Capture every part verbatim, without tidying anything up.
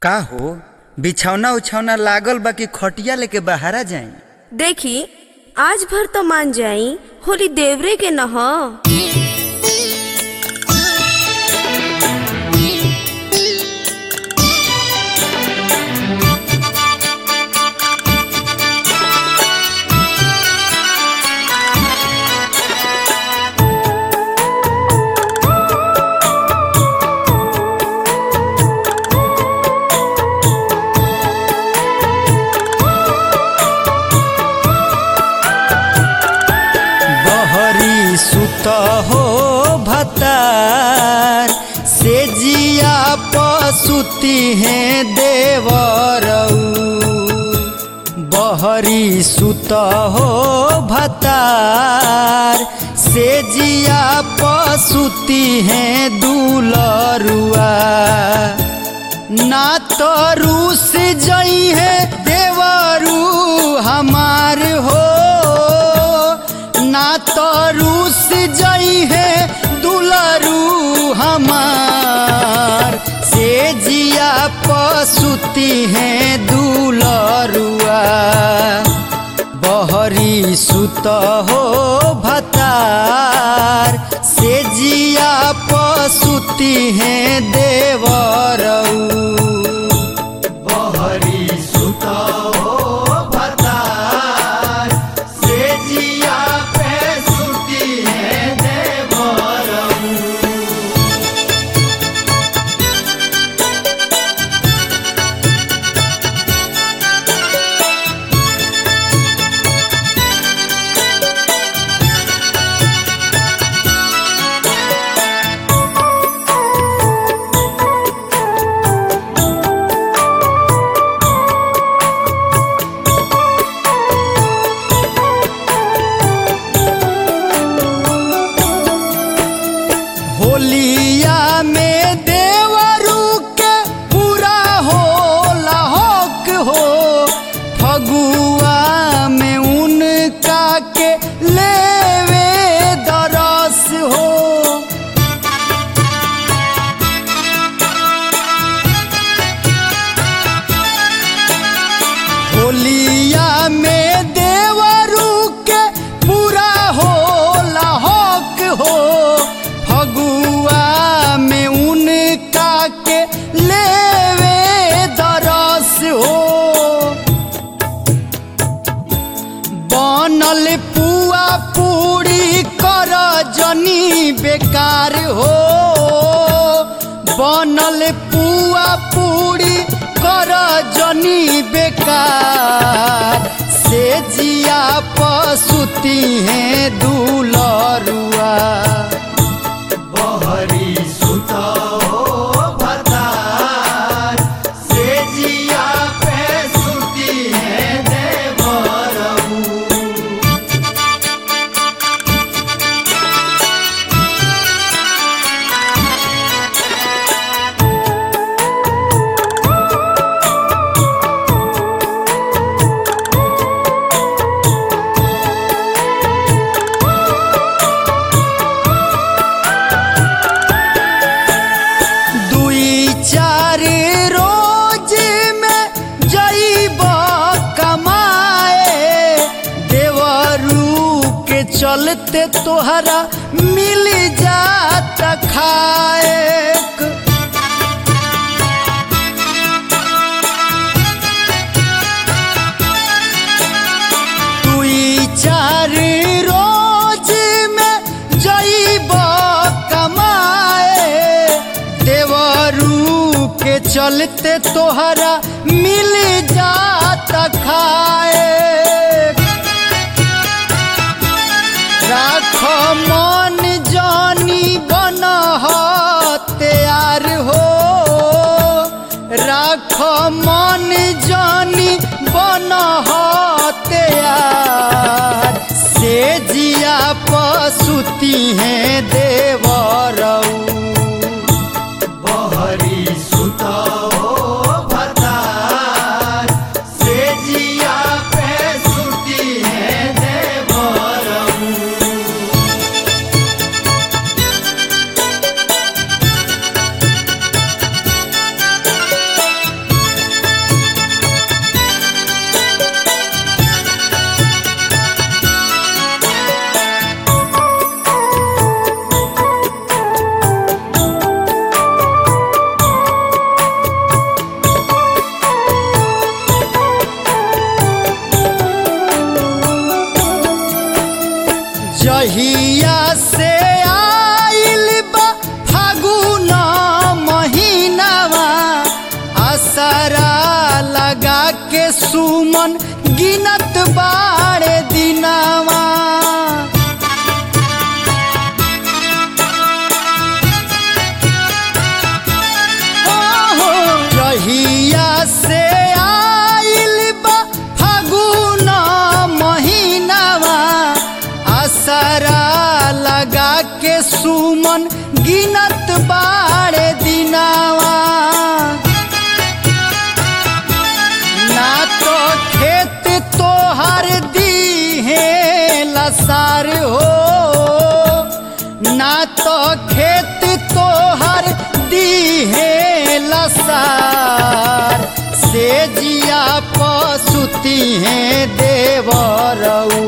का हो बिछौना उछौना लागल बा कि खटिया लेके बहारा जाई। देखी आज भर तो मान जाई, होली देवरे के न हो। सुत हो भतार से जिया पसुती हैं देवरऊ, बहरी सुत हो भतार से जिया पसुती हैं दुलरुआ, ना तो रूस जई है देवरू हमार हो, ना तो रूस जई है दुलरू हमार, से जिया पसुती हैं दुलरुआ, बहरी सुत हो भतार से जिया पसुती हैं देवरऊ, बहरी सुत हो भतार से जिया होलिया में देवरू के पूरा होला हक हो, फगुआ में उनका के लेवे दरस हो, होलिया में देवरू के पूरा होला हक हो, फगुआ में उनका के लेवे दरस हो, बनल पुआ पूरी कर जनी बेकार हो, बनल पुआ पूरी कर जनी बेकार, से जिया पसुती हैं दुलरुआ, बहरी सुत हो भतार से जिया पे सुती हैं देवरऊ। चार रोज में जईब कमाए, देवरू के चलते तोहरा मिल जात खाए, दुई चार रोज में जईब कमाए, देवरू के चलते तोहरा मिल जात खाए, राख मन जानी बन तैयार हो, राख मन जानी बन तैयार, से जिया पसुती हैं देवरऊ, बहरी सुत हो भतार से जिया पे सुती हैं देवरऊ। जहिया से आइल बा फागुन महीनावा असरा लगा के सुमन गिनत बाड़े दिनावा जहिया से आइल बा फागुन महीनावा असरा लगा के सुमन गिनत बाड़े दिनावा ना तो खेत तोहर दीहे लसार हो ना तो खेत तोहर दीहे लसार से जिया पसुती हैं देवरऊ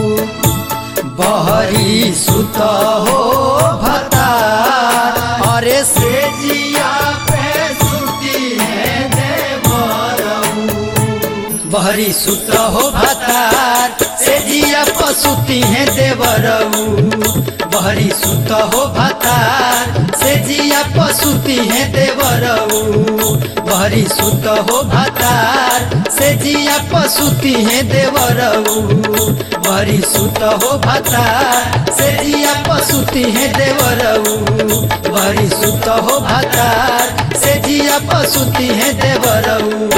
बहरी सुत हो भतार अरे से जिया पे सुती हैं देवरऊ बहरी सुत हो भतार से जिया पसुती हैं देवरऊ बहरी सुत हो भतार से जिया पसुती हैं देवरऊ बहरी सुत हो भतार से जिया पसुती हैं देवरऊ बहरी सुत हो भतार से जिया पसुती हैं देवरऊ बहरी सुत हो भतार से जिया पसुती हैं देवरऊ।